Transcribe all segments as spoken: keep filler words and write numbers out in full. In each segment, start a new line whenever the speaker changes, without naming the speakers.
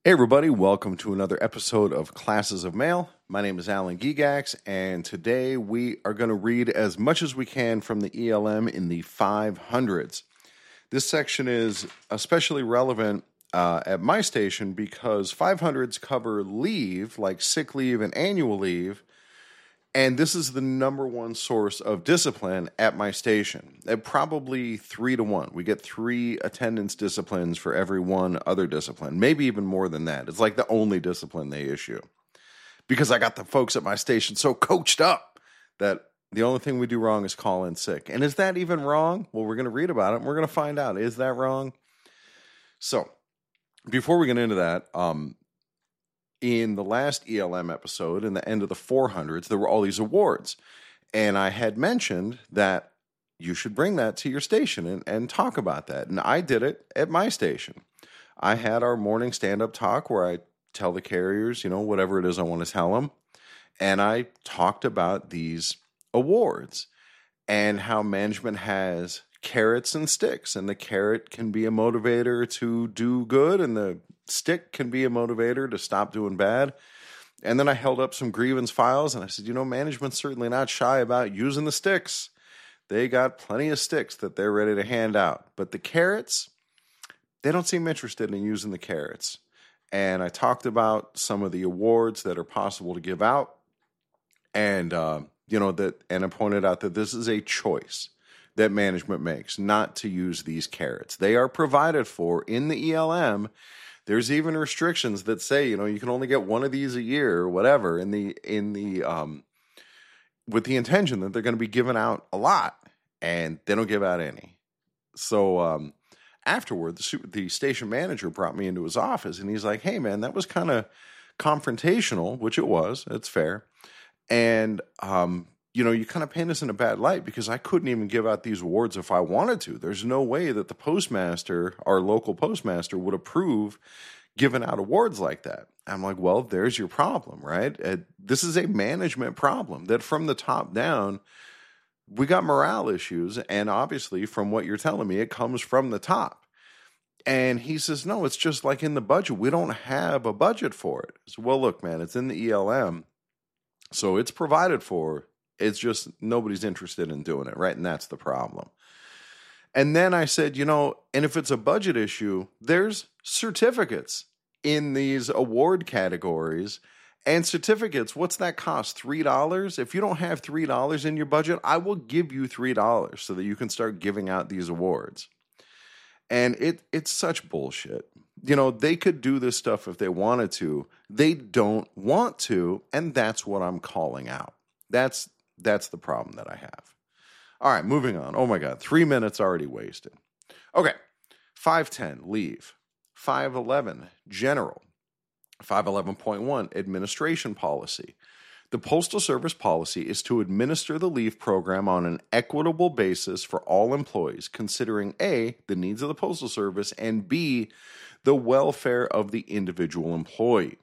Hey everybody, welcome to another episode of Classes of Mail. My name is Alan Gigax, and today we are going to read as much as we can from the E L M in the five hundreds. This section is especially relevant uh, at my station because five hundreds cover leave, like sick leave and annual leave, and this is the number one source of discipline at my station. At probably three to one. We get three attendance disciplines for every one other discipline. Maybe even more than that. It's like the only discipline they issue. Because I got the folks at my station so coached up that the only thing we do wrong is call in sick. And is that even wrong? Well, we're going to read about it and we're going to find out. Is that wrong? So, before we get into that, um, in the last E L M episode, in the end of the four hundreds, there were all these awards. And I had mentioned that you should bring that to your station and, and talk about that. And I did it at my station. I had our morning stand-up talk where I tell the carriers, you know, whatever it is I want to tell them. And I talked about these awards and how management has carrots and sticks. And the carrot can be a motivator to do good, and the stick can be a motivator to stop doing bad. And then I held up some grievance files and I said, you know, management's certainly not shy about using the sticks. They got plenty of sticks that they're ready to hand out. But the carrots, they don't seem interested in using the carrots. And I talked about some of the awards that are possible to give out. And, uh, you know, that, and I pointed out that this is a choice that management makes not to use these carrots. They are provided for in the E L M. There's even restrictions that say, you know, you can only get one of these a year or whatever, in the in the um, with the intention that they're going to be given out a lot, and they don't give out any. So um, afterward, the, the station manager brought me into his office, and he's like, "Hey, man, that was kind of confrontational," which it was. It's fair, and um, you know, you kind of paint us in a bad light because I couldn't even give out these awards if I wanted to. There's no way that the postmaster, our local postmaster, would approve giving out awards like that. I'm like, well, there's your problem, right? Uh, this is a management problem that from the top down, we got morale issues. And obviously, from what you're telling me, it comes from the top. And he says, no, it's just like in the budget. We don't have a budget for it. So, well, look, man, it's in the E L M. So it's provided for. It's just nobody's interested in doing it, right? And that's the problem. And then I said, you know, and if it's a budget issue, there's certificates in these award categories. And certificates, what's that cost? three dollars? If you don't have three dollars in your budget, I will give you three dollars so that you can start giving out these awards. And it it's such bullshit. You know, they could do this stuff if they wanted to. They don't want to, and that's what I'm calling out. That's That's the problem that I have. All right, moving on. Oh my God, three minutes already wasted. Okay, five ten, leave. five eleven, general. five eleven point one, administration policy. The Postal Service policy is to administer the leave program on an equitable basis for all employees, considering A, the needs of the Postal Service, and B, the welfare of the individual employee.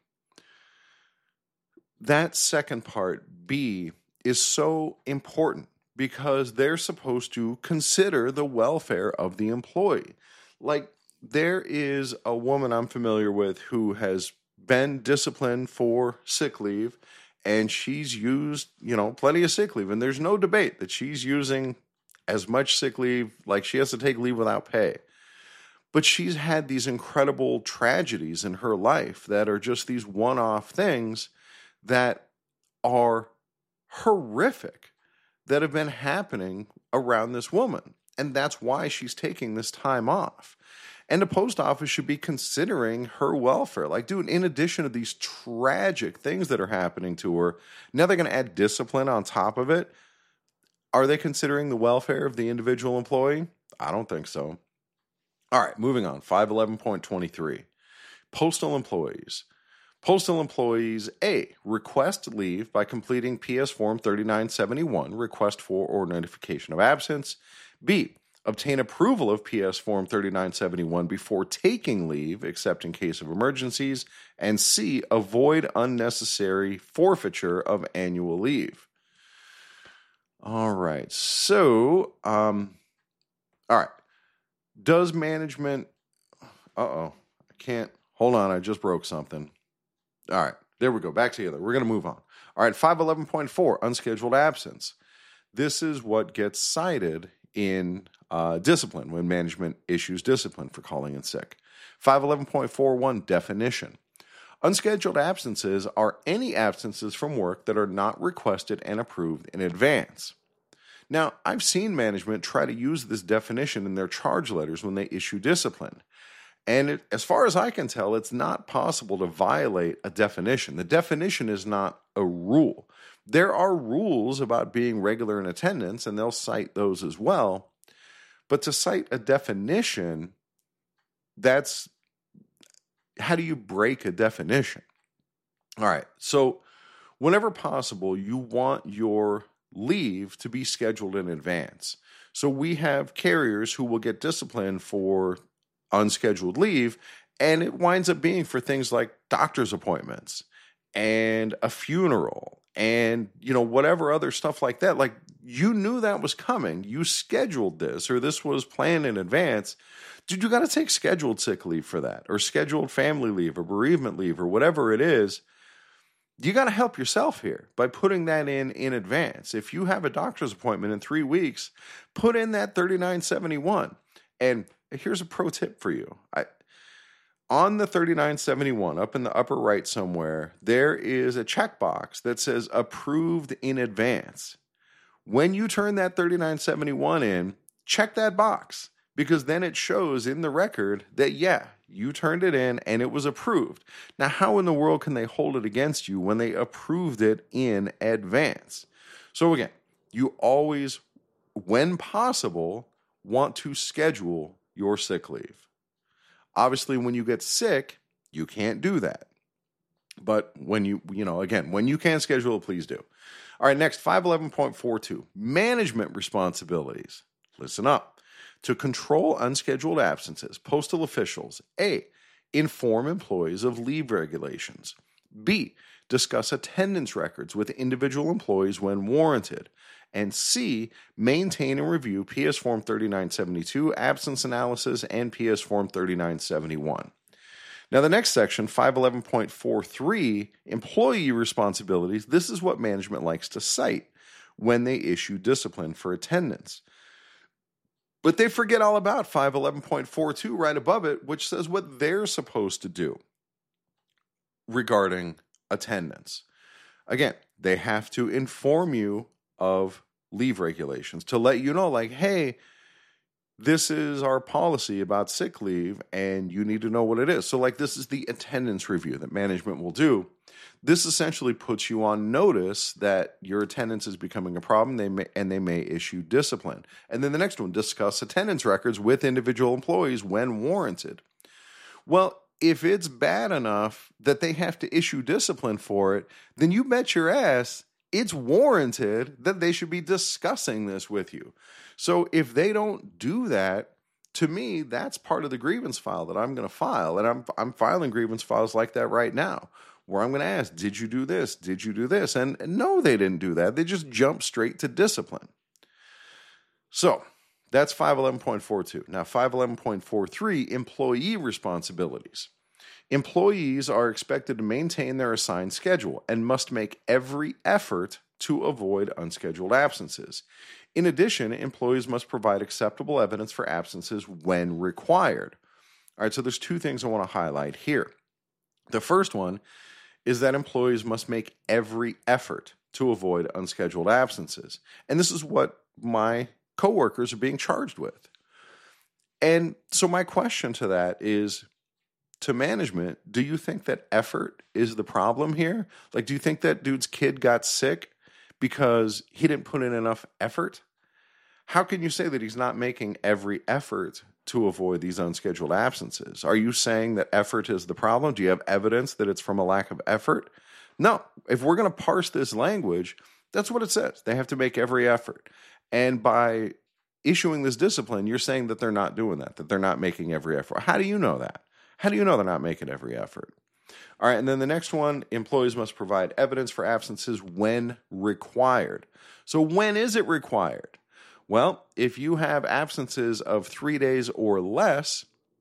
That second part, B, is so important because they're supposed to consider the welfare of the employee. Like, there is a woman I'm familiar with who has been disciplined for sick leave, and she's used, you know, plenty of sick leave, and there's no debate that she's using as much sick leave, like she has to take leave without pay. But she's had these incredible tragedies in her life that are just these one-off things that are horrific that have been happening around this woman. And that's why she's taking this time off. And the post office should be considering her welfare. Like, dude, in addition to these tragic things that are happening to her, now they're going to add discipline on top of it. Are they considering the welfare of the individual employee? I don't think so. All right, moving on. five eleven point twenty-three. Postal employees. Postal employees, A, request leave by completing P S Form thirty-nine seventy-one, request for or notification of absence. B, obtain approval of P S Form thirty-nine seventy-one before taking leave, except in case of emergencies. And C, avoid unnecessary forfeiture of annual leave. All right, so, um, all right. Does management, uh-oh, I can't, hold on, I just broke something. All right, there we go. Back together. We're going to move on. All right, five eleven point four, unscheduled absence. This is what gets cited in uh, discipline when management issues discipline for calling in sick. five eleven point four one, definition. Unscheduled absences are any absences from work that are not requested and approved in advance. Now, I've seen management try to use this definition in their charge letters when they issue discipline. And it, as far as I can tell, it's not possible to violate a definition. The definition is not a rule. There are rules about being regular in attendance, and they'll cite those as well. But to cite a definition, that's, how do you break a definition? All right, so whenever possible, you want your leave to be scheduled in advance. So we have carriers who will get disciplined for unscheduled leave, and it winds up being for things like doctor's appointments and a funeral and, you know, whatever other stuff like that. Like, you knew that was coming. You scheduled this, or this was planned in advance. Dude, you got to take scheduled sick leave for that, or scheduled family leave, or bereavement leave, or whatever it is. You got to help yourself here by putting that in in advance. If you have a doctor's appointment in three weeks, put in that thirty-nine seventy-one. And here's a pro tip for you. I, on the thirty-nine seventy-one, up in the upper right somewhere, there is a checkbox that says approved in advance. When you turn that thirty-nine seventy-one in, check that box, because then it shows in the record that, yeah, you turned it in and it was approved. Now, how in the world can they hold it against you when they approved it in advance? So again, you always, when possible, want to schedule your sick leave. Obviously, when you get sick, you can't do that. But when you, you know, again, when you can schedule it, please do. All right, next, five eleven point four two, management responsibilities. Listen up. To control unscheduled absences, postal officials, A, inform employees of leave regulations. B, discuss attendance records with individual employees when warranted. And C, maintain and review P S Form thirty-nine seventy-two, absence analysis, and P S Form thirty-nine seventy-one. Now, the next section, five eleven point four three, employee responsibilities. This is what management likes to cite when they issue discipline for attendance. But they forget all about five eleven point four two right above it, which says what they're supposed to do regarding attendance. Again, they have to inform you of leave regulations to let you know, like, hey, this is our policy about sick leave, and you need to know what it is. So, like, this is the attendance review that management will do. This essentially puts you on notice that your attendance is becoming a problem, they may, and they may issue discipline. And then the next one, discuss attendance records with individual employees when warranted. Well, if it's bad enough that they have to issue discipline for it, then you bet your ass it's warranted that they should be discussing this with you. So if they don't do that, to me, that's part of the grievance file that I'm going to file. And I'm I'm filing grievance files like that right now, where I'm going to ask, did you do this? Did you do this? And no, they didn't do that. They just jumped straight to discipline. So that's five eleven point four two. Now, five eleven point four three, employee responsibilities. Employees are expected to maintain their assigned schedule and must make every effort to avoid unscheduled absences. In addition, employees must provide acceptable evidence for absences when required. All right, so there's two things I want to highlight here. The first one is that employees must make every effort to avoid unscheduled absences. And this is what my coworkers are being charged with. And so my question to that is, to management, do you think that effort is the problem here? Like, do you think that dude's kid got sick because he didn't put in enough effort? How can you say that he's not making every effort to avoid these unscheduled absences? Are you saying that effort is the problem? Do you have evidence that it's from a lack of effort? No. If we're going to parse this language, that's what it says. They have to make every effort. And by issuing this discipline, you're saying that they're not doing that, that they're not making every effort. How do you know that? How do you know they're not making every effort? All right, and then the next one, employees must provide evidence for absences when required. So when is it required? Well, if you have absences of three days or less,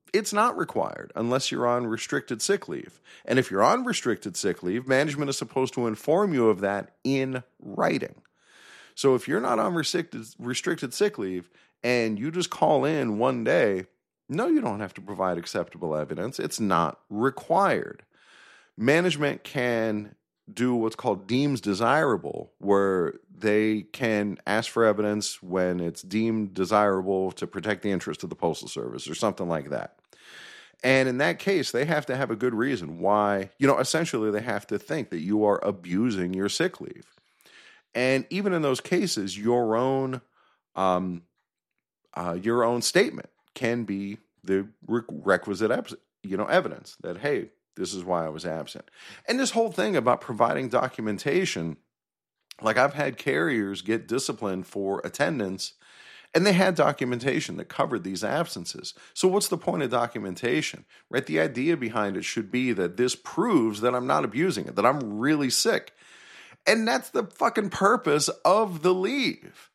It's not required unless you're on restricted sick leave. And if you're on restricted sick leave, management is supposed to inform you of that in writing. So if you're not on restricted, restricted sick leave and you just call in one day, no, you don't have to provide acceptable evidence. It's not required. Management can do what's called deems desirable, where they can ask for evidence when it's deemed desirable to protect the interest of the Postal Service or something like that. And in that case, they have to have a good reason why, you know, essentially they have to think that you are abusing your sick leave. And even in those cases, your own um, uh, your own statement can be the requisite, you know, evidence that, hey, this is why I was absent. And this whole thing about providing documentation, like I've had carriers get disciplined for attendance, and they had documentation that covered these absences. So what's the point of documentation, right? The idea behind it should be that this proves that I'm not abusing it, that I'm really sick. And that's the fucking purpose of the leave.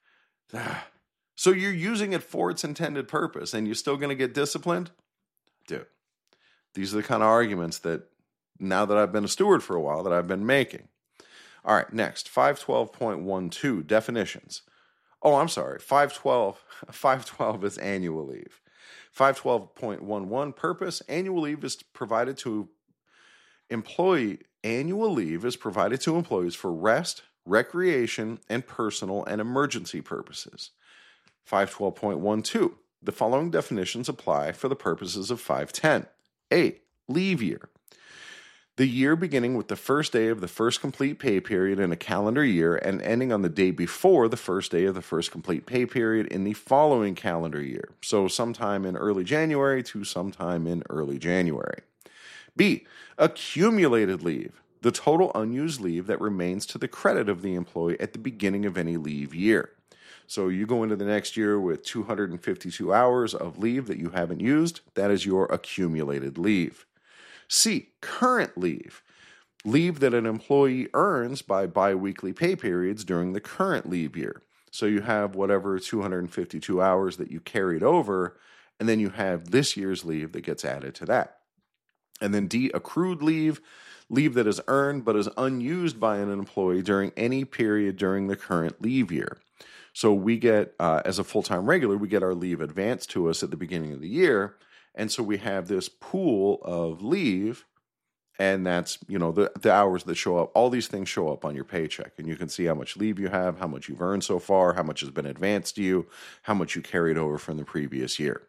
So you're using it for its intended purpose, and you're still going to get disciplined? Dude, these are the kind of arguments that, now that I've been a steward for a while, that I've been making. All right, next, five twelve point twelve, definitions. Oh, I'm sorry, five twelve, five twelve is annual leave. five twelve point eleven, purpose, annual leave is provided to employee, annual leave is provided to employees for rest, recreation, and personal and emergency purposes. five twelve point twelve, the following definitions apply for the purposes of five ten. A, leave year. The year beginning with the first day of the first complete pay period in a calendar year and ending on the day before the first day of the first complete pay period in the following calendar year. So sometime in early January to sometime in early January. B, accumulated leave. The total unused leave that remains to the credit of the employee at the beginning of any leave year. So you go into the next year with two hundred fifty-two hours of leave that you haven't used. That is your accumulated leave. C, current leave. Leave that an employee earns by biweekly pay periods during the current leave year. So you have whatever two hundred fifty-two hours that you carried over, and then you have this year's leave that gets added to that. And then D, accrued leave. Leave that is earned but is unused by an employee during any period during the current leave year. So we get, uh, as a full-time regular, we get our leave advanced to us at the beginning of the year. And so we have this pool of leave, and that's, you know, the, the hours that show up. All these things show up on your paycheck, and you can see how much leave you have, how much you've earned so far, how much has been advanced to you, how much you carried over from the previous year.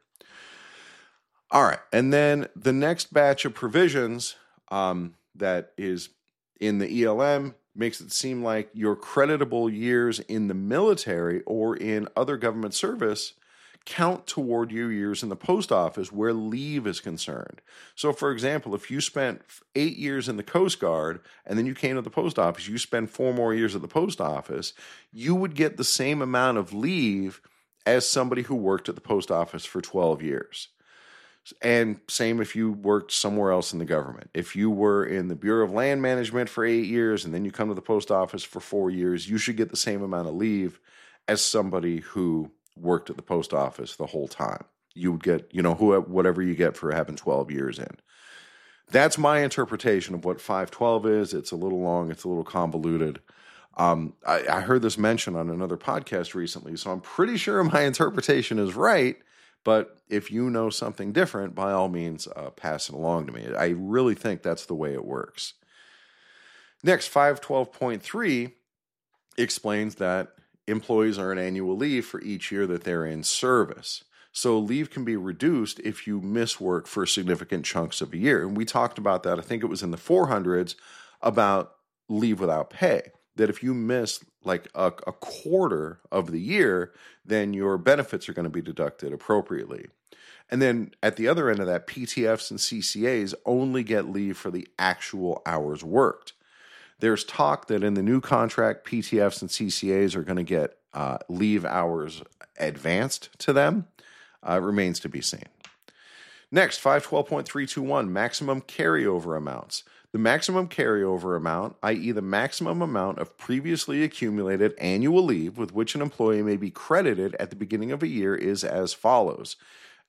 All right, and then the next batch of provisions um, that is in the E L M makes it seem like your creditable years in the military or in other government service count toward your years in the post office where leave is concerned. So, for example, if you spent eight years in the Coast Guard and then you came to the post office, you spend four more years at the post office, you would get the same amount of leave as somebody who worked at the post office for twelve years. And same if you worked somewhere else in the government. If you were in the Bureau of Land Management for eight years and then you come to the post office for four years, you should get the same amount of leave as somebody who worked at the post office the whole time. You would get, you know, who, whatever you get for having twelve years in. That's my interpretation of what five twelve is. It's a little long. It's a little convoluted. Um, I, I heard this mentioned on another podcast recently, so I'm pretty sure my interpretation is right. But if you know something different, by all means, uh, pass it along to me. I really think that's the way it works. Next, five twelve point three explains that employees earn annual leave for each year that they're in service. So leave can be reduced if you miss work for significant chunks of a year. And we talked about that, I think it was in the four hundreds, about leave without pay. That if you miss like a, a quarter of the year, then your benefits are going to be deducted appropriately. And then at the other end of that, P T Fs and C C As only get leave for the actual hours worked. There's talk that in the new contract, P T Fs and C C As are going to get uh, leave hours advanced to them. Uh, it remains to be seen. Next, five twelve point three two one, maximum carryover amounts. The maximum carryover amount, that is the maximum amount of previously accumulated annual leave with which an employee may be credited at the beginning of a year, is as follows.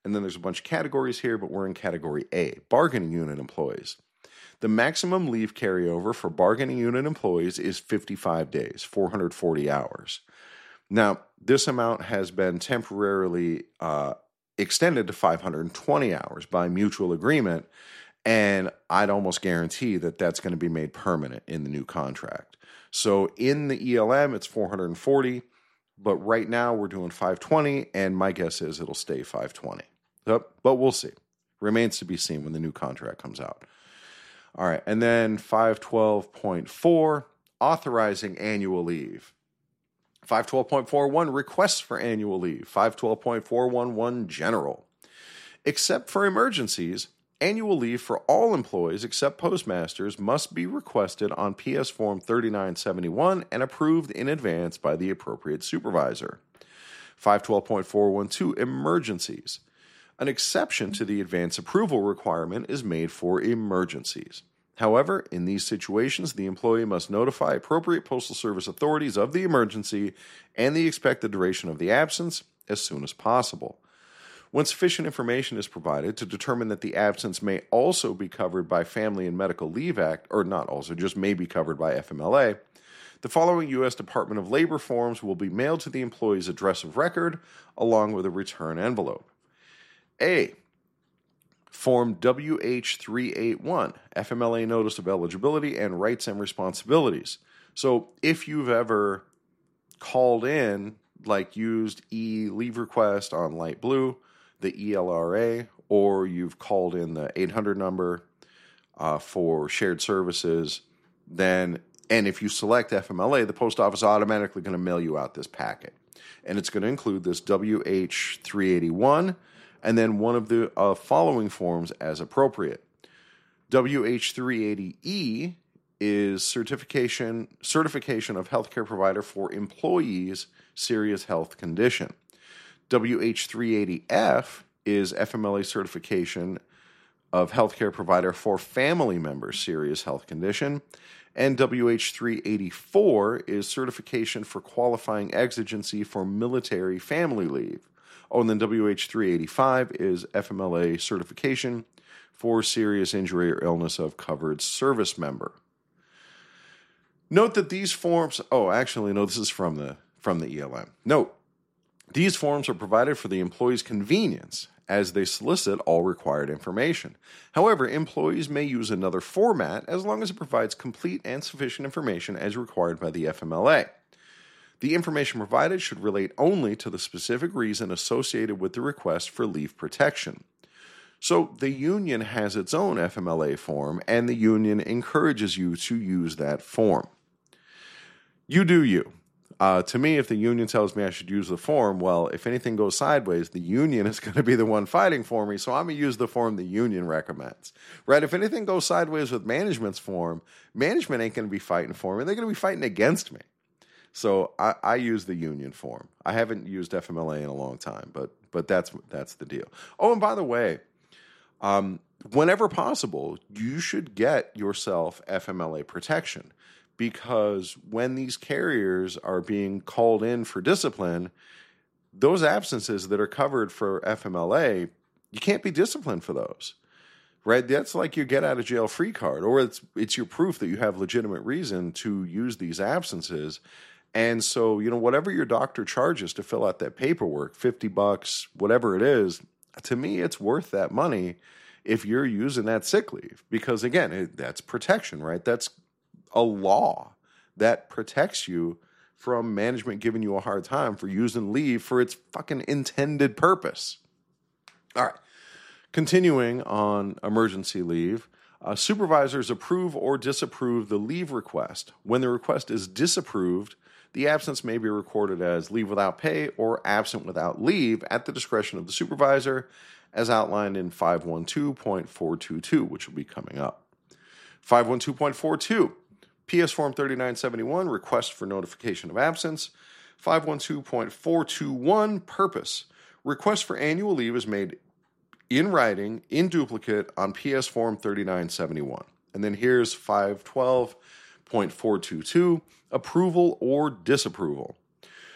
And then there's a bunch of categories here, but we're in category A, bargaining unit employees. The maximum leave carryover for bargaining unit employees is fifty-five days, four hundred forty hours. Now, this amount has been temporarily uh, extended to five hundred twenty hours by mutual agreement, and I'd almost guarantee that that's going to be made permanent in the new contract. So in the E L M, it's four hundred forty, but right now we're doing five twenty, and my guess is it'll stay five twenty. But, but we'll see. Remains to be seen when the new contract comes out. All right, and then five twelve point four, authorizing annual leave. five twelve point four one, requests for annual leave. five twelve point four one one, general. Except for emergencies, annual leave for all employees except postmasters must be requested on P S Form thirty-nine seventy-one and approved in advance by the appropriate supervisor. five twelve point four one two, emergencies. An exception to the advance approval requirement is made for emergencies. However, in these situations, the employee must notify appropriate Postal Service authorities of the emergency and the expected duration of the absence as soon as possible. When sufficient information is provided to determine that the absence may also be covered by Family and Medical Leave Act, or not also, just may be covered by F M L A, the following U S Department of Labor forms will be mailed to the employee's address of record along with a return envelope. A. Form W H three eighty-one, F M L A Notice of Eligibility and Rights and Responsibilities. So if you've ever called in, like used e-leave request on light blue, the E L R A, or you've called in the eight hundred number uh, for shared services, then, and if you select F M L A, the post office is automatically going to mail you out this packet. And it's going to include this W H three eighty-one, and then one of the uh, following forms as appropriate. W H three eighty E is certification certification of healthcare provider for employees' serious health condition. W H three eighty F is F M L A certification of healthcare provider for family members' serious health condition. And W H three eighty-four is certification for qualifying exigency for military family leave. Oh, and then W H three eighty-five is F M L A certification for serious injury or illness of covered service member. Note that these forms, oh, actually, no, this is from the from the E L M. Note, these forms are provided for the employee's convenience as they solicit all required information. However, employees may use another format as long as it provides complete and sufficient information as required by the F M L A. The information provided should relate only to the specific reason associated with the request for leave protection. So the union has its own F M L A form, and the union encourages you to use that form. You do you. Uh, to me, if the union tells me I should use the form, well, if anything goes sideways, the union is going to be the one fighting for me, so I'm going to use the form the union recommends. Right? If anything goes sideways with management's form, management ain't going to be fighting for me. They're going to be fighting against me. So I, I use the union form. I haven't used F M L A in a long time, but but that's that's the deal. Oh, and by the way, um, whenever possible, you should get yourself F M L A protection, because when these carriers are being called in for discipline, those absences that are covered for F M L A, you can't be disciplined for those. Right? That's like your get out of jail free card, or it's it's your proof that you have legitimate reason to use these absences. And so, you know, whatever your doctor charges to fill out that paperwork, fifty bucks, whatever it is, to me, it's worth that money if you're using that sick leave. Because again, it, that's protection, right? That's a law that protects you from management giving you a hard time for using leave for its fucking intended purpose. All right. Continuing on emergency leave, uh, supervisors approve or disapprove the leave request. When the request is disapproved, the absence may be recorded as leave without pay or absent without leave at the discretion of the supervisor, as outlined in five twelve point four two two, which will be coming up. five twelve point four two, P S Form thirty-nine seventy-one, request for notification of absence. five twelve point four two one, purpose. Request for annual leave is made in writing, in duplicate, on P S Form thirty-nine seventy-one. And then here's five twelve point four two two, approval or disapproval.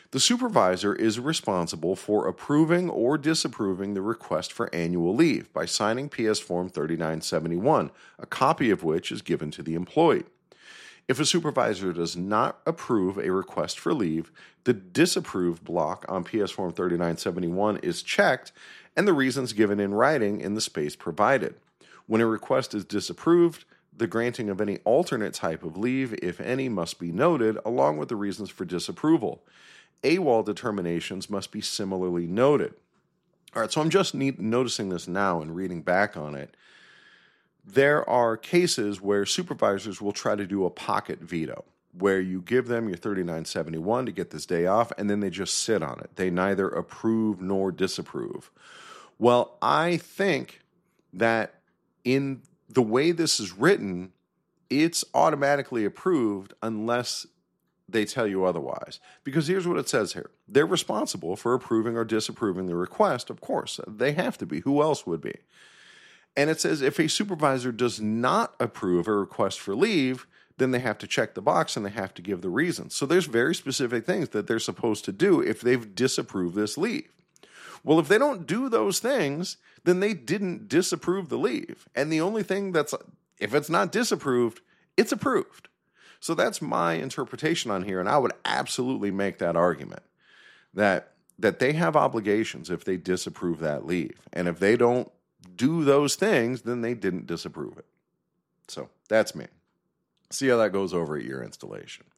The supervisor is responsible for approving or disapproving the request for annual leave by signing P S Form thirty-nine seventy-one, a copy of which is given to the employee. If a supervisor does not approve a request for leave, the disapproved block on P S Form thirty-nine seventy-one is checked and the reasons given in writing in the space provided. When a request is disapproved, the granting of any alternate type of leave, if any, must be noted, along with the reasons for disapproval. AWOL determinations must be similarly noted. All right, so I'm just need, noticing this now and reading back on it. There are cases where supervisors will try to do a pocket veto, where you give them your thirty-nine seventy-one to get this day off, and then they just sit on it. They neither approve nor disapprove. Well, I think that in the way this is written, it's automatically approved unless they tell you otherwise. Because here's what it says here. They're responsible for approving or disapproving the request. Of course, they have to be. Who else would be? And it says if a supervisor does not approve a request for leave, then they have to check the box and they have to give the reasons. So there's very specific things that they're supposed to do if they've disapproved this leave. Well, if they don't do those things, then they didn't disapprove the leave. And the only thing that's, if it's not disapproved, it's approved. So that's my interpretation on here, and I would absolutely make that argument that that they have obligations if they disapprove that leave. And if they don't do those things, then they didn't disapprove it. So that's me. See how that goes over at your installation.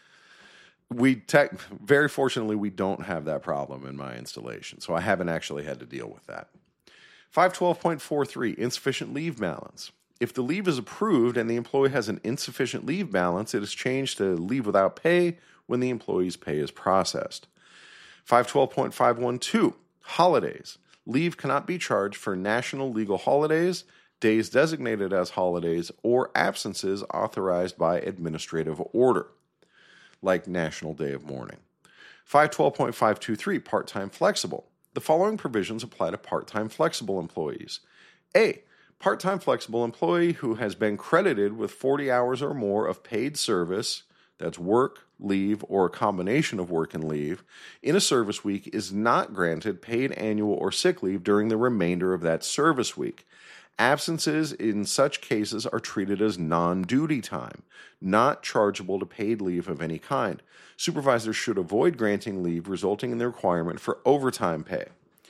We tech, very fortunately, we don't have that problem in my installation, so I haven't actually had to deal with that. five twelve point four three, insufficient leave balance. If the leave is approved and the employee has an insufficient leave balance, it is changed to leave without pay when the employee's pay is processed. five twelve point five one two, holidays. Leave cannot be charged for national legal holidays, days designated as holidays, or absences authorized by administrative order, like National Day of Mourning. five twelve point five two three, part-time flexible. The following provisions apply to part-time flexible employees. A. Part-time flexible employee who has been credited with forty hours or more of paid service, that's work, leave, or a combination of work and leave, in a service week is not granted paid annual or sick leave during the remainder of that service week. Absences in such cases are treated as non-duty time, not chargeable to paid leave of any kind. Supervisors should avoid granting leave resulting in the requirement for overtime pay.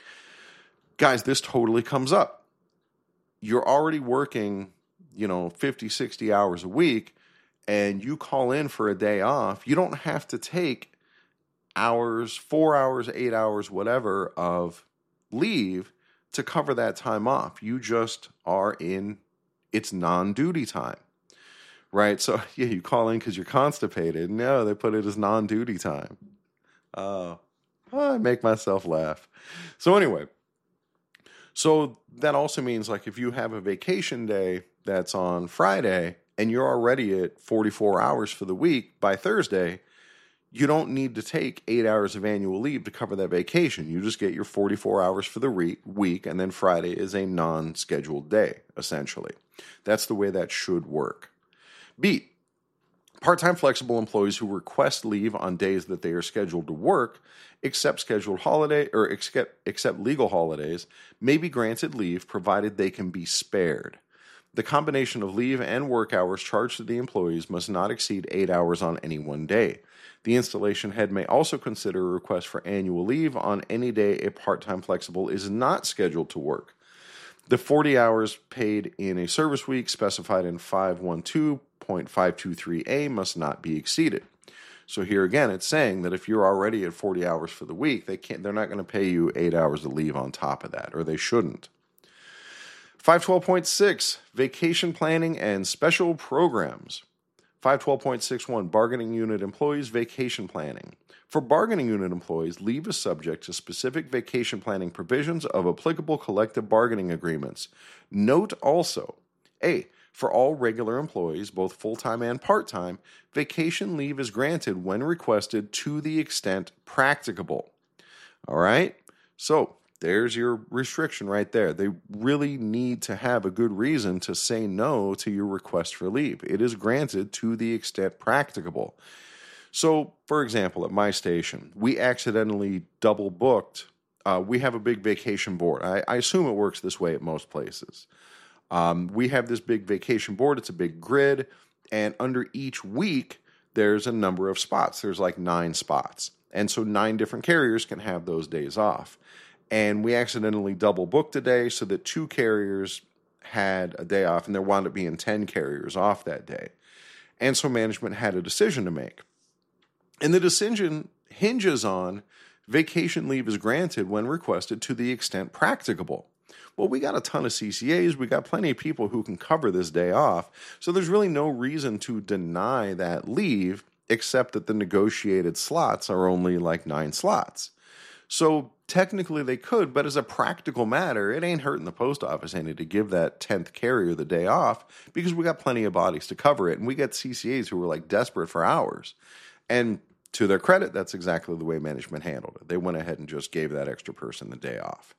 Guys, this totally comes up. You're already working, you know, fifty, sixty hours a week, and you call in for a day off. You don't have to take hours, four hours, eight hours, whatever, of leave to cover that time off. You just are in, it's non-duty time, right? So, yeah, you call in because you're constipated. No, they put it as non-duty time. Uh, I make myself laugh. So anyway, so that also means, like, if you have a vacation day that's on Friday and you're already at forty-four hours for the week, by Thursday, you don't need to take eight hours of annual leave to cover that vacation. You just get your forty-four hours for the re- week, and then Friday is a non-scheduled day, essentially. That's the way that should work. B, part-time flexible employees who request leave on days that they are scheduled to work, except scheduled holiday or except, except legal holidays, may be granted leave provided they can be spared. The combination of leave and work hours charged to the employees must not exceed eight hours on any one day. The installation head may also consider a request for annual leave on any day a part-time flexible is not scheduled to work. The forty hours paid in a service week specified in five twelve point five two three A must not be exceeded. So here again, it's saying that if you're already at forty hours for the week, they can't, they're not going to pay you eight hours of leave on top of that, or they shouldn't. five twelve point six, vacation planning and special programs. five twelve point six one, bargaining unit employees, vacation planning. For bargaining unit employees, leave is subject to specific vacation planning provisions of applicable collective bargaining agreements. Note also, A, for all regular employees, both full-time and part-time, vacation leave is granted when requested to the extent practicable. All right? So, there's your restriction right there. They really need to have a good reason to say no to your request for leave. It is granted to the extent practicable. So, for example, at my station, we accidentally double booked. Uh, we have a big vacation board. I, I assume it works this way at most places. Um, we have this big vacation board. It's a big grid. And under each week, there's a number of spots. There's like nine spots. And so nine different carriers can have those days off. And we accidentally double booked a day so that two carriers had a day off, and there wound up being ten carriers off that day. And so management had a decision to make. And the decision hinges on vacation leave is granted when requested to the extent practicable. Well, we got a ton of C C As. We got plenty of people who can cover this day off. So there's really no reason to deny that leave, except that the negotiated slots are only like nine slots. So technically they could, but as a practical matter, it ain't hurting the post office any to give that tenth carrier the day off because we got plenty of bodies to cover it. And we got C C As who were like desperate for hours. And to their credit, that's exactly the way management handled it. They went ahead and just gave that extra person the day off.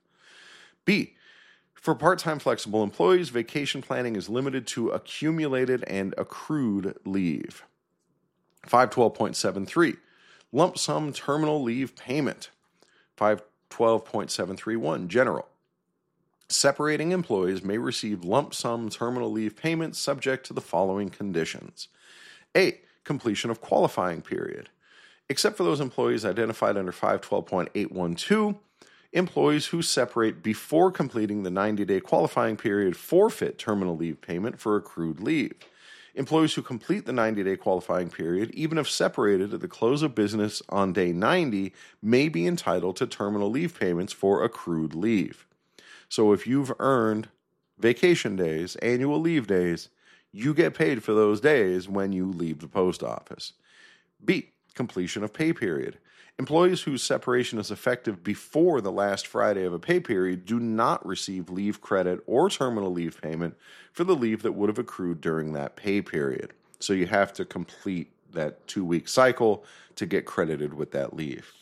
B, for part-time flexible employees, vacation planning is limited to accumulated and accrued leave. five twelve point seven three, lump sum terminal leave payment. five twelve point seven three one, general. Separating employees may receive lump sum terminal leave payments subject to the following conditions. A, completion of qualifying period. Except for those employees identified under five twelve point eight one two, employees who separate before completing the ninety-day qualifying period forfeit terminal leave payment for accrued leave. Employees who complete the ninety-day qualifying period, even if separated at the close of business on day ninety, may be entitled to terminal leave payments for accrued leave. So if you've earned vacation days, annual leave days, you get paid for those days when you leave the post office. B, completion of pay period. Employees whose separation is effective before the last Friday of a pay period do not receive leave credit or terminal leave payment for the leave that would have accrued during that pay period. So you have to complete that two-week cycle to get credited with that leave.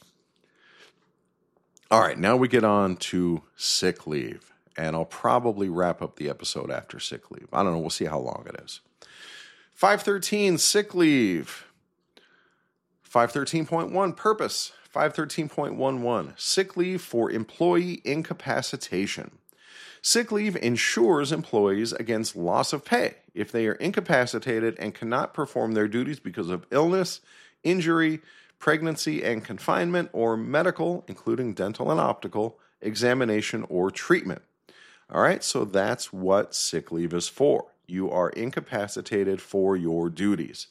All right, now we get on to sick leave, and I'll probably wrap up the episode after sick leave. I don't know, we'll see how long it is. five thirteen, sick leave. five thirteen point one, purpose. five thirteen point eleven, sick leave for employee incapacitation. Sick leave ensures employees against loss of pay if they are incapacitated and cannot perform their duties because of illness, injury, pregnancy and confinement, or medical, including dental and optical, examination or treatment. All right, so that's what sick leave is for. You are incapacitated for your duties.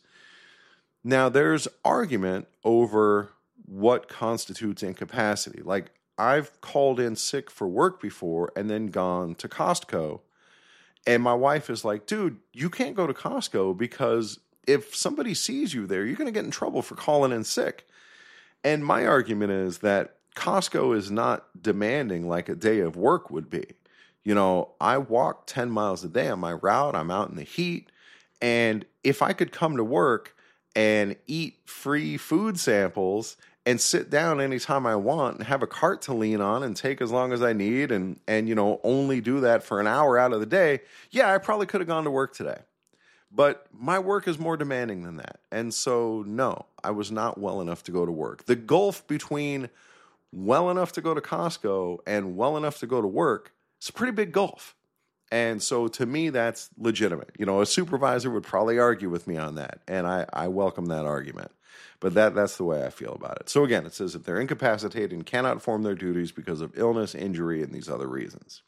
Now, there's argument over what constitutes incapacity. Like, I've called in sick for work before and then gone to Costco, and my wife is like, dude, you can't go to Costco because if somebody sees you there, you're going to get in trouble for calling in sick. And my argument is that Costco is not demanding like a day of work would be. You know, I walk ten miles a day on my route. I'm out in the heat. And if I could come to work and eat free food samples and sit down anytime I want and have a cart to lean on and take as long as I need and, and you know, only do that for an hour out of the day, yeah, I probably could have gone to work today. But my work is more demanding than that. And so, no, I was not well enough to go to work. The gulf between well enough to go to Costco and well enough to go to work is a pretty big gulf. And so to me, that's legitimate. You know, a supervisor would probably argue with me on that, and I, I welcome that argument. But that that's the way I feel about it. So again, it says if they're incapacitated and cannot perform their duties because of illness, injury, and these other reasons.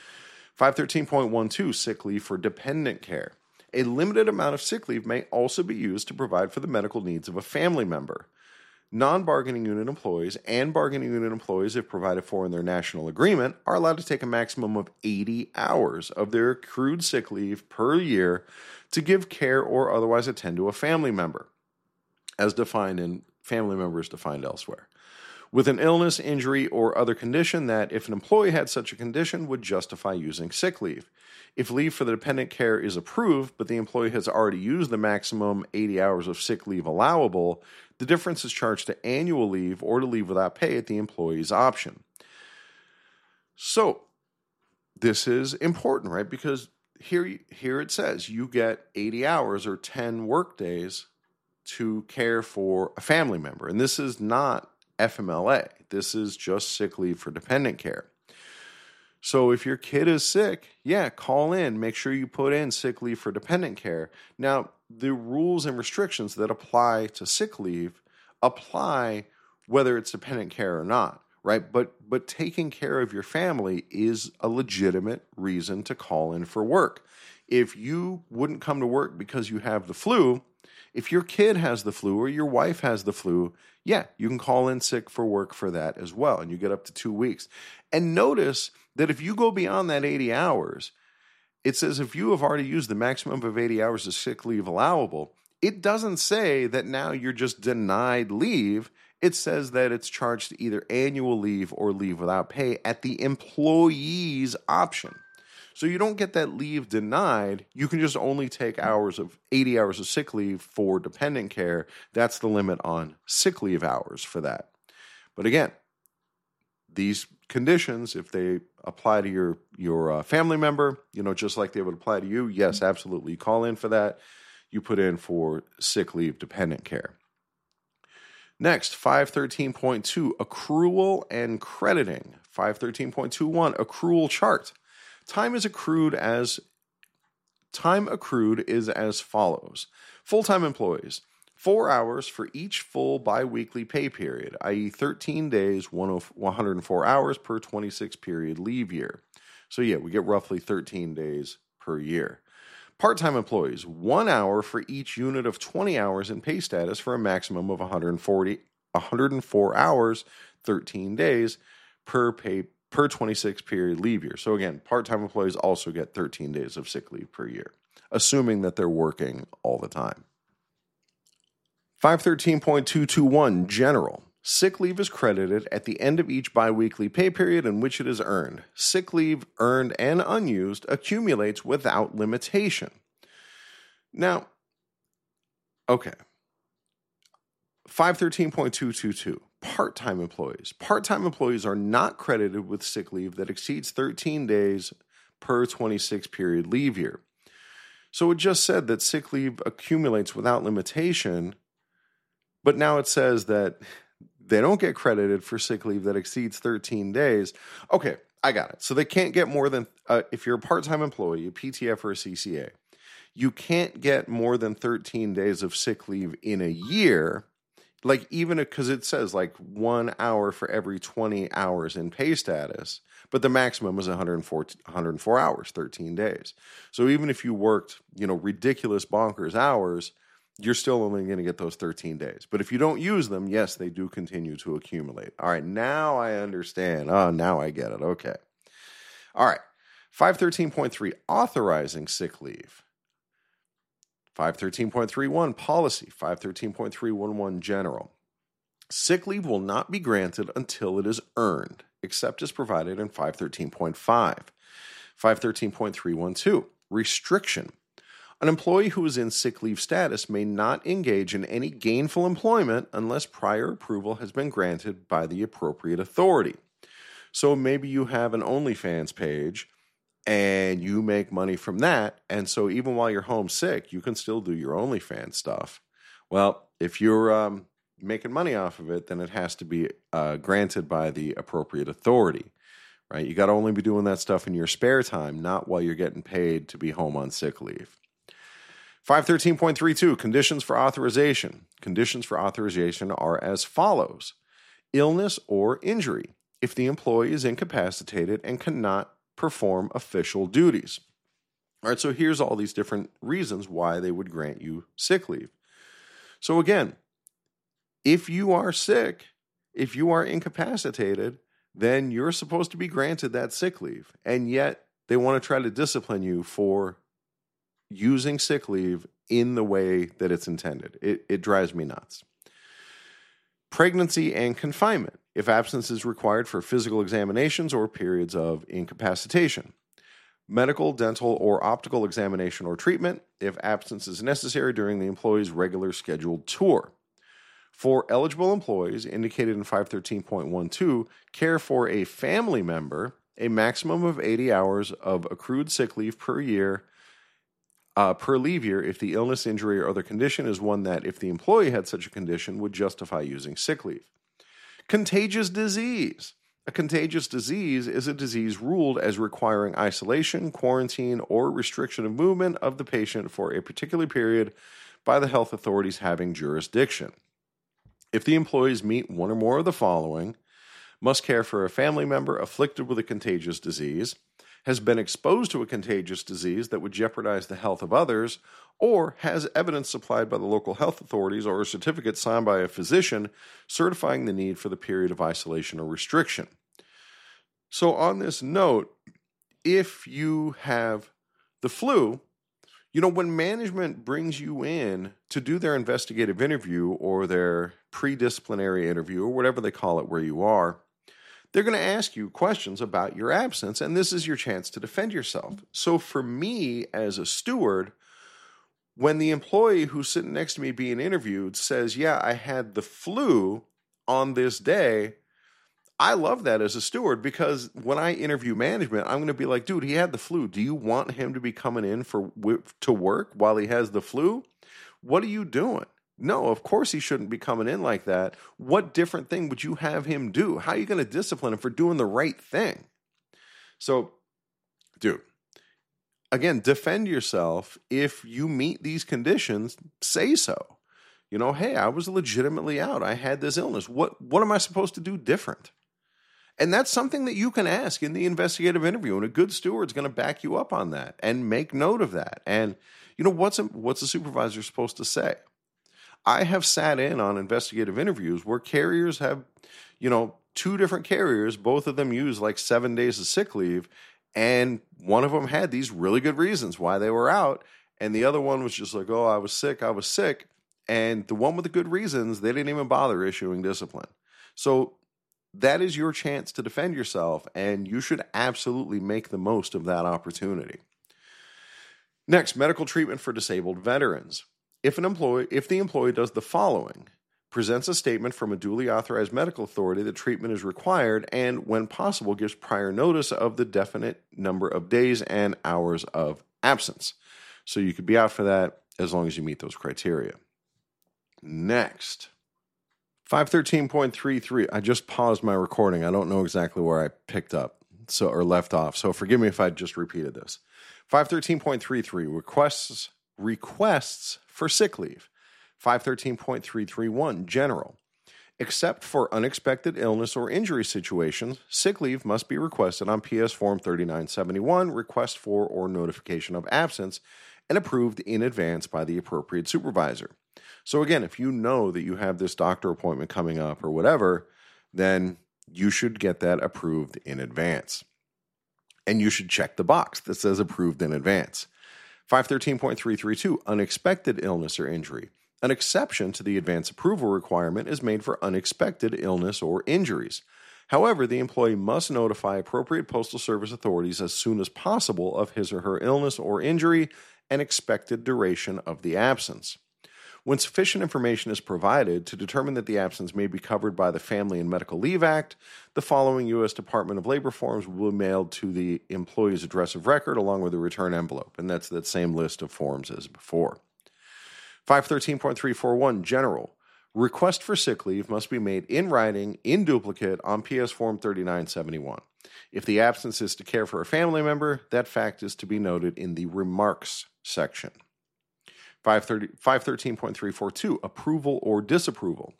five thirteen point twelve, sick leave for dependent care. A limited amount of sick leave may also be used to provide for the medical needs of a family member. Non-bargaining unit employees and bargaining unit employees, if provided for in their national agreement, are allowed to take a maximum of eighty hours of their accrued sick leave per year to give care or otherwise attend to a family member, as defined in family members defined elsewhere, with an illness, injury, or other condition that, if an employee had such a condition, would justify using sick leave. If leave for the dependent care is approved, but the employee has already used the maximum eighty hours of sick leave allowable, the difference is charged to annual leave or to leave without pay at the employee's option. So, this is important, right? Because here, here it says you get eighty hours or ten work days to care for a family member. And this is not F M L A. This is just sick leave for dependent care. So if your kid is sick, yeah, call in. Make sure you put in sick leave for dependent care. Now, the rules and restrictions that apply to sick leave apply whether it's dependent care or not, right? But but taking care of your family is a legitimate reason to call in for work. If you wouldn't come to work because you have the flu, if your kid has the flu or your wife has the flu, yeah, you can call in sick for work for that as well, and you get up to two weeks. And notice that if you go beyond that eighty hours, it says if you have already used the maximum of eighty hours of sick leave allowable, it doesn't say that now you're just denied leave. It says that it's charged to either annual leave or leave without pay at the employee's option. So you don't get that leave denied. You can just only take hours of eighty hours of sick leave for dependent care. That's the limit on sick leave hours for that. But again, these conditions, if they apply to your your uh, family member, you know, just like they would apply to you, yes, absolutely. You call in for that. You put in for sick leave dependent care. Next, five thirteen point two, accrual and crediting. five thirteen point two one, accrual chart. Time is accrued as time accrued is as follows. Full-time employees, four hours for each full biweekly pay period, that is thirteen days, one hundred four hours per twenty-six period leave year. So yeah, we get roughly thirteen days per year. Part-time employees, one hour for each unit of twenty hours in pay status for a maximum of one hundred forty, one hundred four hours, thirteen days per pay per twenty-six period leave year. So again, part-time employees also get thirteen days of sick leave per year, assuming that they're working all the time. five thirteen point two two one, general. Sick leave is credited at the end of each biweekly pay period in which it is earned. Sick leave earned and unused accumulates without limitation. Now, okay. five thirteen point two two two, part-time employees. Part-time employees are not credited with sick leave that exceeds thirteen days per twenty-six period leave year. So it just said that sick leave accumulates without limitation, but now it says that they don't get credited for sick leave that exceeds thirteen days. Okay, I got it. So they can't get more than, uh, if you're a part-time employee, a P T F or a C C A, you can't get more than thirteen days of sick leave in a year. Like even because it says like one hour for every twenty hours in pay status, but the maximum is one hundred four, one hundred four hours, thirteen days. So even if you worked, you know, ridiculous bonkers hours, you're still only going to get those thirteen days. But if you don't use them, yes, they do continue to accumulate. All right, now I understand. Oh, now I get it. Okay. All right. five thirteen point three, authorizing sick leave. five thirteen point three one, policy. five thirteen point three one one, general. Sick leave will not be granted until it is earned, except as provided in five thirteen point five. five thirteen point three one two, restriction. An employee who is in sick leave status may not engage in any gainful employment unless prior approval has been granted by the appropriate authority. So maybe you have an OnlyFans page and you make money from that, and so even while you're home sick, you can still do your OnlyFans stuff. Well, if you're um, making money off of it, then it has to be uh, granted by the appropriate authority, right? You got to only be doing that stuff in your spare time, not while you're getting paid to be home on sick leave. five thirteen point three two, conditions for authorization. Conditions for authorization are as follows. Illness or injury, if the employee is incapacitated and cannot perform official duties. All right, so here's all these different reasons why they would grant you sick leave. So again, if you are sick, if you are incapacitated, then you're supposed to be granted that sick leave. And yet they want to try to discipline you for using sick leave in the way that it's intended. It, it drives me nuts. Pregnancy and confinement, if absence is required for physical examinations or periods of incapacitation. Medical, dental, or optical examination or treatment, if absence is necessary during the employee's regular scheduled tour. For eligible employees indicated in five thirteen point one two, care for a family member, a maximum of eighty hours of accrued sick leave per year uh, per leave year if the illness, injury, or other condition is one that, if the employee had such a condition, would justify using sick leave. Contagious disease. A contagious disease is a disease ruled as requiring isolation, quarantine, or restriction of movement of the patient for a particular period by the health authorities having jurisdiction. If the employees meet one or more of the following: must care for a family member afflicted with a contagious disease, has been exposed to a contagious disease that would jeopardize the health of others, or has evidence supplied by the local health authorities or a certificate signed by a physician certifying the need for the period of isolation or restriction. So on this note, if you have the flu, you know, when management brings you in to do their investigative interview or their pre-disciplinary interview or whatever they call it where you are, they're going to ask you questions about your absence, and this is your chance to defend yourself. So for me as a steward, when the employee who's sitting next to me being interviewed says, yeah, I had the flu on this day, I love that as a steward, because when I interview management, I'm going to be like, dude, he had the flu. Do you want him to be coming in for to work while he has the flu? What are you doing? No, of course he shouldn't be coming in like that. What different thing would you have him do? How are you going to discipline him for doing the right thing? So, dude, again, defend yourself. If you meet these conditions, say so. You know, hey, I was legitimately out. I had this illness. What, what am I supposed to do different? And that's something that you can ask in the investigative interview, and a good steward's going to back you up on that and make note of that. And, you know, what's a, what's a supervisor supposed to say? I have sat in on investigative interviews where carriers have, you know, two different carriers, both of them use like seven days of sick leave, and one of them had these really good reasons why they were out, and the other one was just like, oh, I was sick, I was sick, and the one with the good reasons, they didn't even bother issuing discipline. So that is your chance to defend yourself, and you should absolutely make the most of that opportunity. Next, medical treatment for disabled veterans. If an employee, if the employee does the following: presents a statement from a duly authorized medical authority that treatment is required, and when possible gives prior notice of the definite number of days and hours of absence. So you could be out for that as long as you meet those criteria. Next, five thirteen point three three. I just paused my recording. I don't know exactly where I picked up so or left off, so forgive me if I just repeated this. five thirteen point three three, requests requests for sick leave. five thirteen point three three one, general. Except for unexpected illness or injury situations, sick leave must be requested on P S Form thirty-nine seventy-one, request for or notification of absence, and approved in advance by the appropriate supervisor. So again, if you know that you have this doctor appointment coming up or whatever, then you should get that approved in advance. And you should check the box that says approved in advance. five thirteen point three three two, unexpected illness or injury. An exception to the advance approval requirement is made for unexpected illness or injuries. However, the employee must notify appropriate Postal Service authorities as soon as possible of his or her illness or injury and expected duration of the absence. When sufficient information is provided to determine that the absence may be covered by the Family and Medical Leave Act, the following U S Department of Labor forms will be mailed to the employee's address of record along with a return envelope, and that's that same list of forms as before. five thirteen point three four one, general. Request for sick leave must be made in writing, in duplicate, on P S Form thirty-nine seventy-one. If the absence is to care for a family member, that fact is to be noted in the remarks section. five thirteen point three four two, approval or disapproval.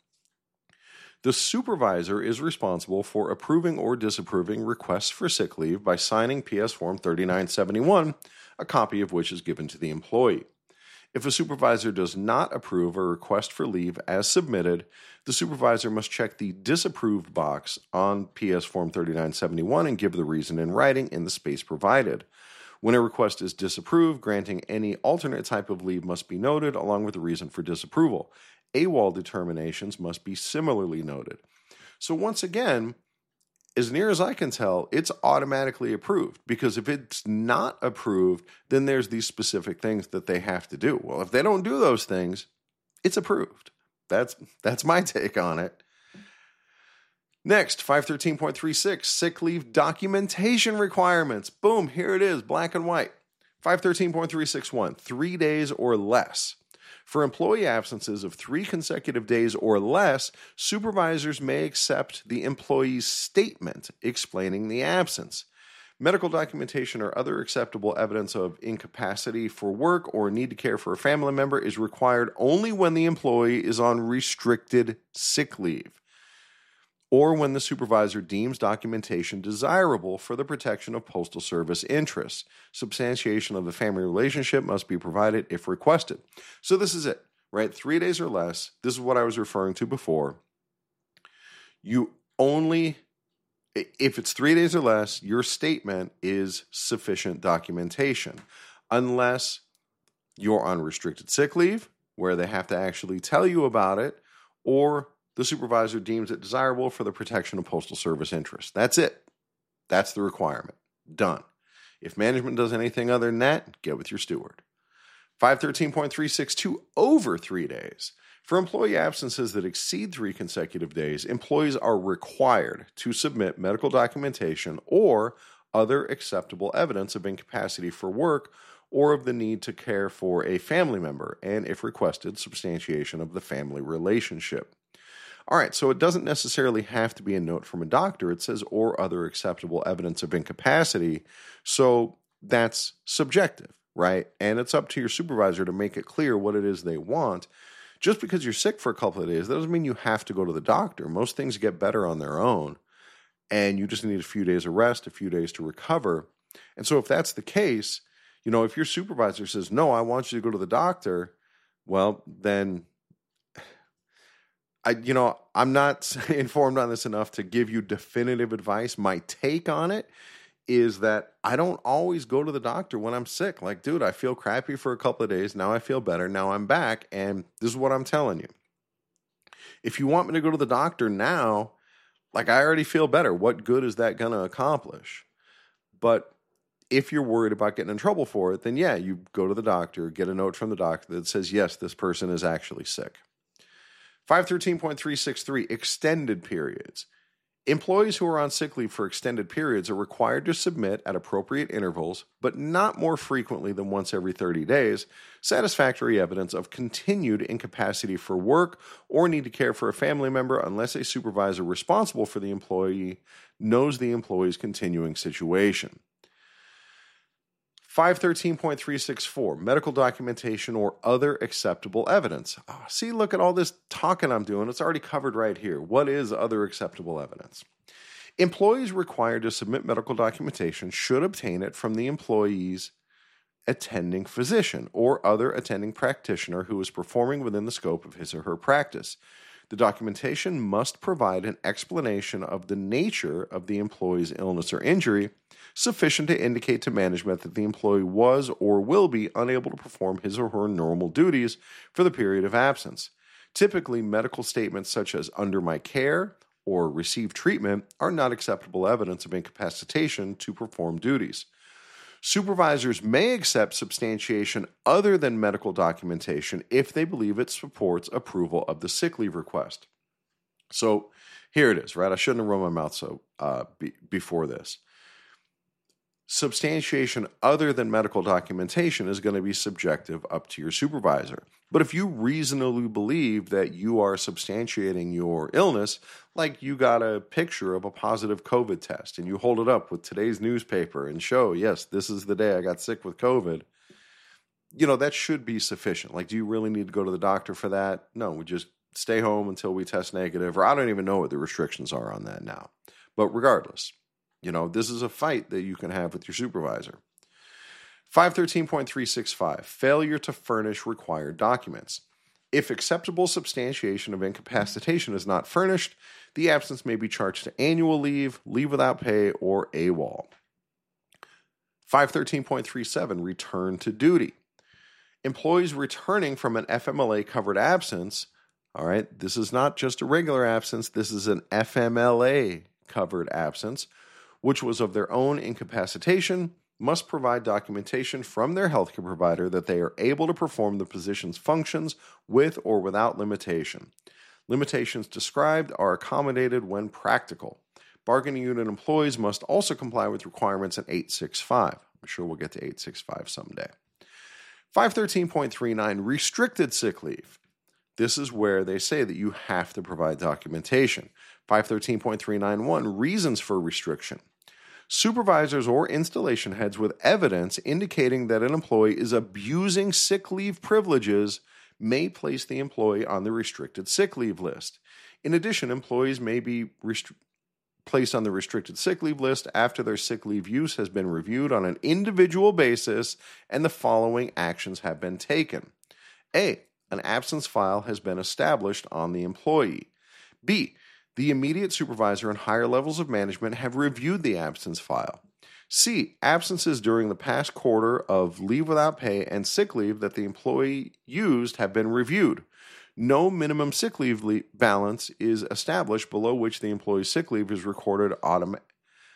The supervisor is responsible for approving or disapproving requests for sick leave by signing P S Form thirty-nine seventy-one, a copy of which is given to the employee. If a supervisor does not approve a request for leave as submitted, the supervisor must check the disapproved box on P S Form thirty-nine seventy-one and give the reason in writing in the space provided. When a request is disapproved, granting any alternate type of leave must be noted along with the reason for disapproval. AWOL determinations must be similarly noted. So once again, as near as I can tell, it's automatically approved, because if it's not approved, then there's these specific things that they have to do. Well, if they don't do those things, it's approved. That's that's my take on it. Next, five thirteen point three six, sick leave documentation requirements. Boom, here it is, black and white. five thirteen point three six one, three days or less. For employee absences of three consecutive days or less, supervisors may accept the employee's statement explaining the absence. Medical documentation or other acceptable evidence of incapacity for work or need to care for a family member is required only when the employee is on restricted sick leave, or when the supervisor deems documentation desirable for the protection of Postal Service interests. Substantiation of the family relationship must be provided if requested. So this is it, right? Three days or less. This is what I was referring to before. You only, if it's three days or less, your statement is sufficient documentation, unless you're on restricted sick leave, where they have to actually tell you about it, or the supervisor deems it desirable for the protection of Postal Service interests. That's it. That's the requirement. Done. If management does anything other than that, get with your steward. five thirteen point three six two, over three days. For employee absences that exceed three consecutive days, employees are required to submit medical documentation or other acceptable evidence of incapacity for work or of the need to care for a family member, and if requested, substantiation of the family relationship. All right, so it doesn't necessarily have to be a note from a doctor. It says, or other acceptable evidence of incapacity. So that's subjective, right? And it's up to your supervisor to make it clear what it is they want. Just because you're sick for a couple of days, that doesn't mean you have to go to the doctor. Most things get better on their own, and you just need a few days of rest, a few days to recover. And so if that's the case, you know, if your supervisor says, no, I want you to go to the doctor, well, then I, you know, I'm not informed on this enough to give you definitive advice. My take on it is that I don't always go to the doctor when I'm sick. Like, dude, I feel crappy for a couple of days. Now I feel better. Now I'm back. And this is what I'm telling you. If you want me to go to the doctor now, like, I already feel better. What good is that going to accomplish? But if you're worried about getting in trouble for it, then yeah, you go to the doctor, get a note from the doctor that says, yes, this person is actually sick. five thirteen point three six three, extended periods. Employees who are on sick leave for extended periods are required to submit at appropriate intervals, but not more frequently than once every thirty days, satisfactory evidence of continued incapacity for work or need to care for a family member unless a supervisor responsible for the employee knows the employee's continuing situation. five thirteen point three six four, medical documentation or other acceptable evidence. Oh, see, look at all this talking I'm doing. It's already covered right here. What is other acceptable evidence? Employees required to submit medical documentation should obtain it from the employee's attending physician or other attending practitioner who is performing within the scope of his or her practice. The documentation must provide an explanation of the nature of the employee's illness or injury, sufficient to indicate to management that the employee was or will be unable to perform his or her normal duties for the period of absence. Typically, medical statements such as under my care or receive treatment are not acceptable evidence of incapacitation to perform duties. Supervisors may accept substantiation other than medical documentation if they believe it supports approval of the sick leave request. So here it is, right? I shouldn't have run my mouth so uh, be, before this. Substantiation other than medical documentation is going to be subjective, up to your supervisor. But if you reasonably believe that you are substantiating your illness, like you got a picture of a positive COVID test and you hold it up with today's newspaper and show, yes, this is the day I got sick with COVID, you know, that should be sufficient. Like, do you really need to go to the doctor for that? No, we just stay home until we test negative, or I don't even know what the restrictions are on that now. But regardless, you know, this is a fight that you can have with your supervisor. five thirteen point three six five, failure to furnish required documents. If acceptable substantiation of incapacitation is not furnished, the absence may be charged to annual leave, leave without pay, or AWOL. five thirteen point three seven, return to duty. Employees returning from an F M L A-covered absence, all right, this is not just a regular absence, this is an F M L A-covered absence, which was of their own incapacitation, must provide documentation from their healthcare provider that they are able to perform the position's functions with or without limitation. Limitations described are accommodated when practical. Bargaining unit employees must also comply with requirements in eight sixty-five. I'm sure we'll get to eight sixty-five someday. five thirteen point three nine, restricted sick leave. This is where they say that you have to provide documentation. five thirteen point three nine one, reasons for restriction. Supervisors or installation heads with evidence indicating that an employee is abusing sick leave privileges may place the employee on the restricted sick leave list. In addition, employees may be rest- placed on the restricted sick leave list after their sick leave use has been reviewed on an individual basis and the following actions have been taken. A. An absence file has been established on the employee. B. The immediate supervisor and higher levels of management have reviewed the absence file. C. Absences during the past quarter of leave without pay and sick leave that the employee used have been reviewed. No minimum sick leave le- balance is established below which the employee's sick leave is recorded automatically.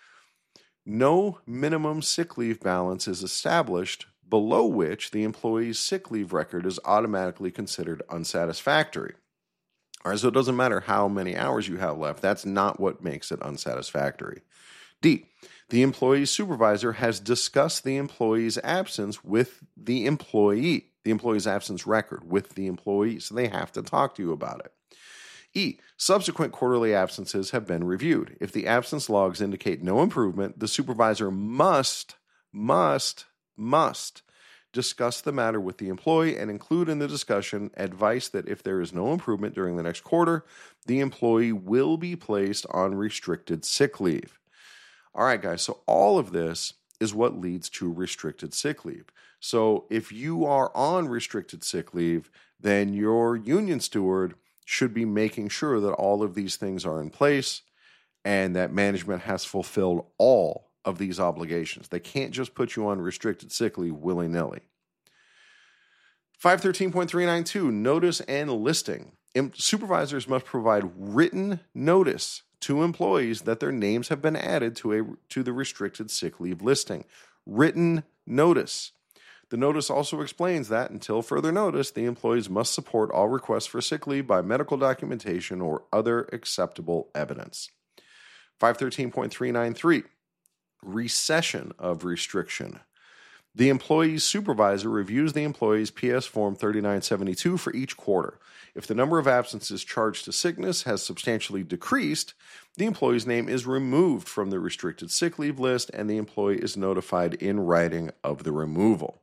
No minimum sick leave balance is established below which the employee's sick leave record is automatically considered unsatisfactory. All right, so it doesn't matter how many hours you have left. That's not what makes it unsatisfactory. D. The employee's supervisor has discussed the employee's absence with the employee, the employee's absence record with the employee, so they have to talk to you about it. E. Subsequent quarterly absences have been reviewed. If the absence logs indicate no improvement, the supervisor must, must, must discuss the matter with the employee and include in the discussion advice that if there is no improvement during the next quarter, the employee will be placed on restricted sick leave. All right, guys, so all of this is what leads to restricted sick leave. So if you are on restricted sick leave, then your union steward should be making sure that all of these things are in place and that management has fulfilled all of these obligations. They can't just put you on restricted sick leave willy-nilly. five thirteen point three nine two, notice and listing. Supervisors must provide written notice to employees that their names have been added to a to the restricted sick leave listing. Written notice. The notice also explains that, until further notice, the employees must support all requests for sick leave by medical documentation or other acceptable evidence. five thirteen point three nine three, recession of restriction. The employee's supervisor reviews the employee's P S Form thirty-nine seventy-two for each quarter. If the number of absences charged to sickness has substantially decreased, the employee's name is removed from the restricted sick leave list and the employee is notified in writing of the removal.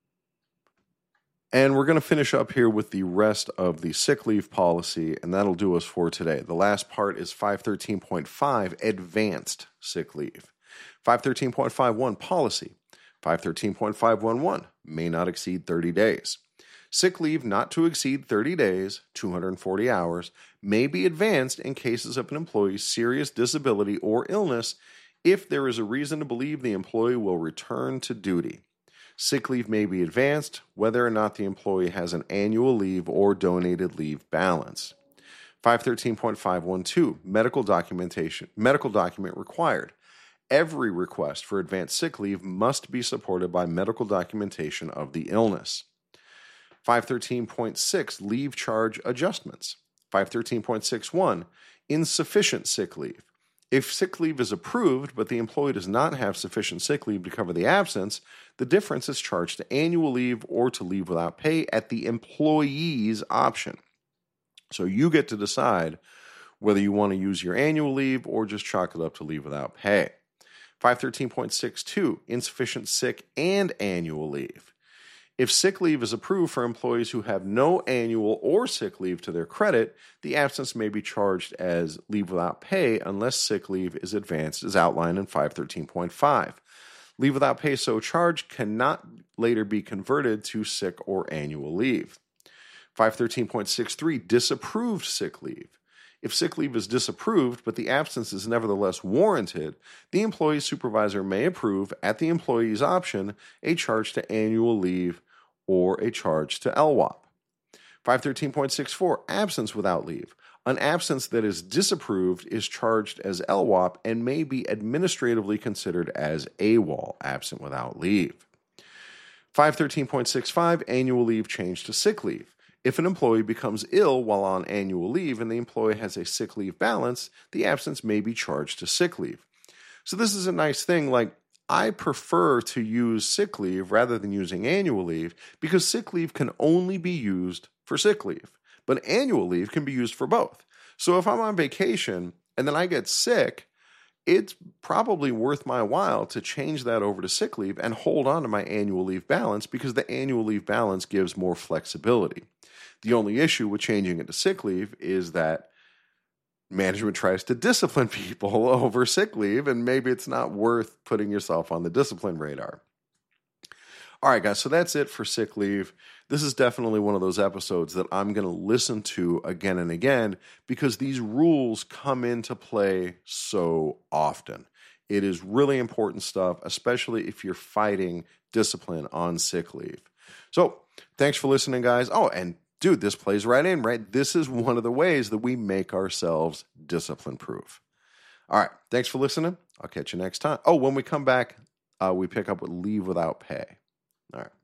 And we're going to finish up here with the rest of the sick leave policy, and that'll do us for today. The last part is five thirteen point five, advanced sick leave. five thirteen point five one, policy. five thirteen point five one one, may not exceed thirty days. Sick leave not to exceed thirty days, two hundred forty hours, may be advanced in cases of an employee's serious disability or illness if there is a reason to believe the employee will return to duty. Sick leave may be advanced whether or not the employee has an annual leave or donated leave balance. five thirteen point five one two, medical documentation, medical document required. Every request for advanced sick leave must be supported by medical documentation of the illness. five thirteen point six, leave charge adjustments. five thirteen point six one, insufficient sick leave. If sick leave is approved, but the employee does not have sufficient sick leave to cover the absence, the difference is charged to annual leave or to leave without pay at the employee's option. So you get to decide whether you want to use your annual leave or just chalk it up to leave without pay. five thirteen point six two, insufficient sick and annual leave. If sick leave is approved for employees who have no annual or sick leave to their credit, the absence may be charged as leave without pay unless sick leave is advanced as outlined in five thirteen point five. Leave without pay so charged cannot later be converted to sick or annual leave. five thirteen point six three, disapproved sick leave. If sick leave is disapproved, but the absence is nevertheless warranted, the employee's supervisor may approve, at the employee's option, a charge to annual leave or a charge to L W O P. five thirteen point six four, absence without leave. An absence that is disapproved is charged as L W O P and may be administratively considered as AWOL, absent without leave. five thirteen point six five, annual leave changed to sick leave. If an employee becomes ill while on annual leave and the employee has a sick leave balance, the absence may be charged to sick leave. So this is a nice thing. Like, I prefer to use sick leave rather than using annual leave because sick leave can only be used for sick leave, but annual leave can be used for both. So if I'm on vacation and then I get sick, it's probably worth my while to change that over to sick leave and hold on to my annual leave balance because the annual leave balance gives more flexibility. The only issue with changing it to sick leave is that management tries to discipline people over sick leave, and maybe it's not worth putting yourself on the discipline radar. All right, guys, so that's it for sick leave. This is definitely one of those episodes that I'm going to listen to again and again because these rules come into play so often. It is really important stuff, especially if you're fighting discipline on sick leave. So thanks for listening, guys. Oh, and dude, this plays right in, right? This is one of the ways that we make ourselves discipline-proof. All right, thanks for listening. I'll catch you next time. Oh, when we come back, uh, we pick up with leave without pay. All right.